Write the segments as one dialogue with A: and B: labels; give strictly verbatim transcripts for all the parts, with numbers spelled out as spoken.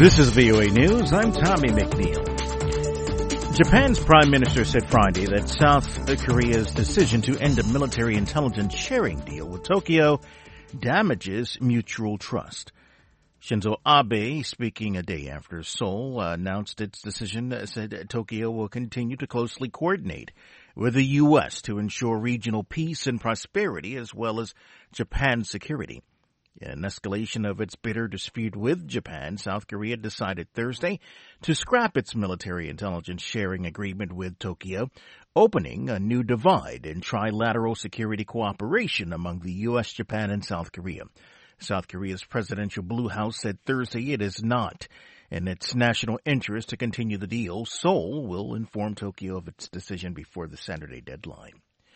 A: This is V O A News. I'm Tommy McNeil. Japan's prime minister said Friday that South Korea's decision to end a military intelligence sharing deal with Tokyo damages mutual trust. Shinzo Abe, speaking a day after Seoul announced its decision, said Tokyo will continue to closely coordinate with the U S to ensure regional peace and prosperity as well as Japan's security. In an escalation of its bitter dispute with Japan, South Korea decided Thursday to scrap its military intelligence sharing agreement with Tokyo, opening a new divide in trilateral security cooperation among the U S, Japan, and South Korea. South Korea's presidential Blue House said Thursday it is not in its national interest to continue the deal. Seoul will inform Tokyo of its decision before the Saturday deadline.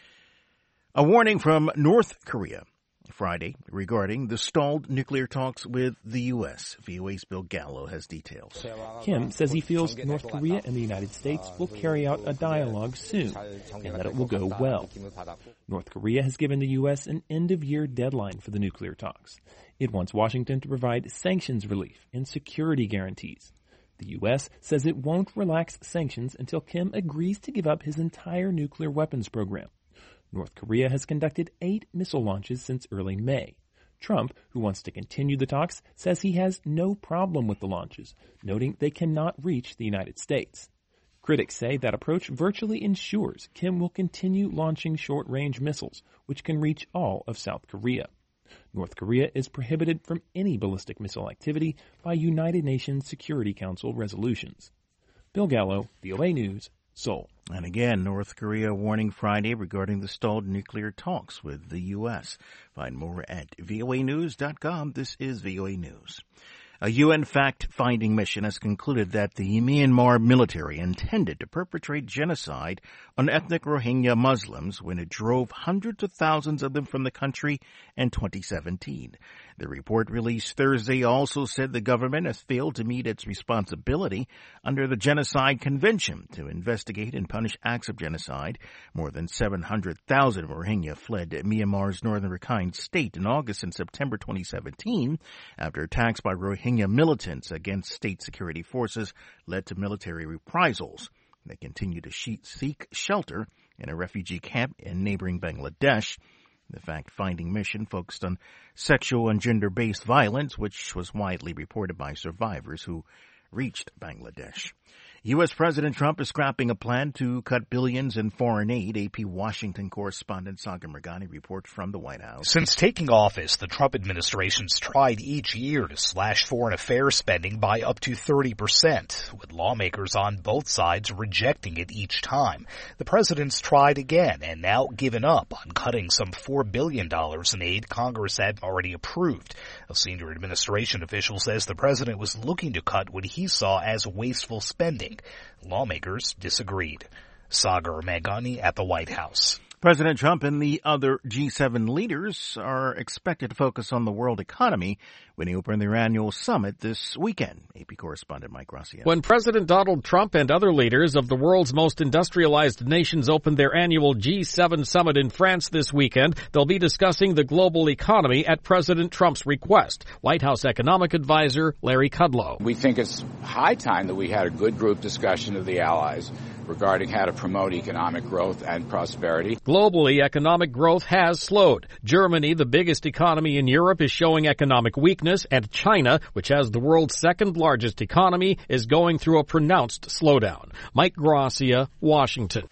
A: A warning from North Korea Friday regarding the stalled nuclear talks with the U S. V O A's Bill Gallo has details.
B: Kim says he feels North Korea and the United States will carry out a dialogue soon and that it will go well. North Korea has given the U S an end-of-year deadline for the nuclear talks. It wants Washington to provide sanctions relief and security guarantees. The U S says it won't relax sanctions until Kim agrees to give up his entire nuclear weapons program. North Korea has conducted eight missile launches since early May. Trump, who wants to continue the talks, says he has no problem with the launches, noting they cannot reach the United States. Critics say that approach virtually ensures Kim will continue launching short-range missiles, which can reach all of South Korea. North Korea is prohibited from any ballistic missile activity by United Nations Security Council resolutions. Bill Gallo, V O A News, Seoul.
A: And again, North Korea warning Friday regarding the stalled nuclear talks with the U S. Find more at V O A news dot com. This is V O A News. A U N fact-finding mission has concluded that the Myanmar military intended to perpetrate genocide on ethnic Rohingya Muslims when it drove hundreds of thousands of them from the country in twenty seventeen. The report released Thursday also said the government has failed to meet its responsibility under the Genocide Convention to investigate and punish acts of genocide. More than seven hundred thousand Rohingya fled Myanmar's northern Rakhine state in August and September twenty seventeen after attacks by Rohingya militants against state security forces led to military reprisals. They continue to seek shelter in a refugee camp in neighboring Bangladesh. The fact-finding mission focused on sexual and gender-based violence, which was widely reported by survivors who reached Bangladesh. U S. President Trump is scrapping a plan to cut billions in foreign aid. A P Washington correspondent Sagar Mergani reports from the White House.
C: Since taking office, the Trump administration's tried each year to slash foreign affairs spending by up to thirty percent, with lawmakers on both sides rejecting it each time. The president's tried again and now given up on cutting some four billion dollars in aid Congress had already approved. A senior administration official says the president was looking to cut what he saw as wasteful spending. Lawmakers disagreed. Sagar Mergani at the White House.
A: President Trump and the other G seven leaders are expected to focus on the world economy when they open their annual summit this weekend. A P correspondent Mike Gracia.
D: When President Donald Trump and other leaders of the world's most industrialized nations open their annual G seven summit in France this weekend, they'll be discussing the global economy at President Trump's request. White House economic advisor Larry Kudlow.
E: We think it's high time that we had a good group discussion of the allies regarding how to promote economic growth and prosperity.
D: Globally, economic growth has slowed. Germany, the biggest economy in Europe, is showing economic weakness, and China, which has the world's second largest economy, is going through a pronounced slowdown. Mike Gracia, Washington.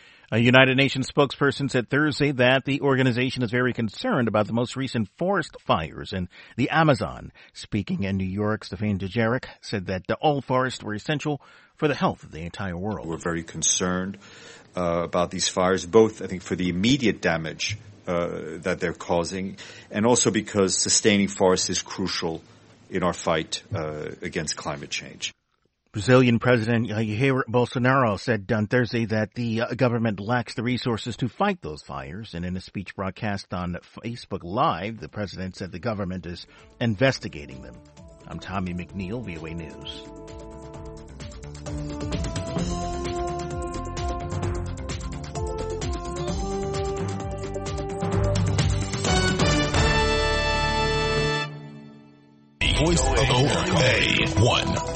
A: A United Nations spokesperson said Thursday that the organization is very concerned about the most recent forest fires in the Amazon. Speaking in New York, Stefan Dujarric said that all forests were essential for the health of the entire world.
F: We're very concerned uh, about these fires, both, I think, for the immediate damage uh, that they're causing, and also because sustaining forests is crucial in our fight uh, against climate change.
A: Brazilian President Jair Bolsonaro said on Thursday that the government lacks the resources to fight those fires. And in a speech broadcast on Facebook Live, the president said the government is investigating them. I'm Tommy McNeil, V O A News.
G: voice of America. A one.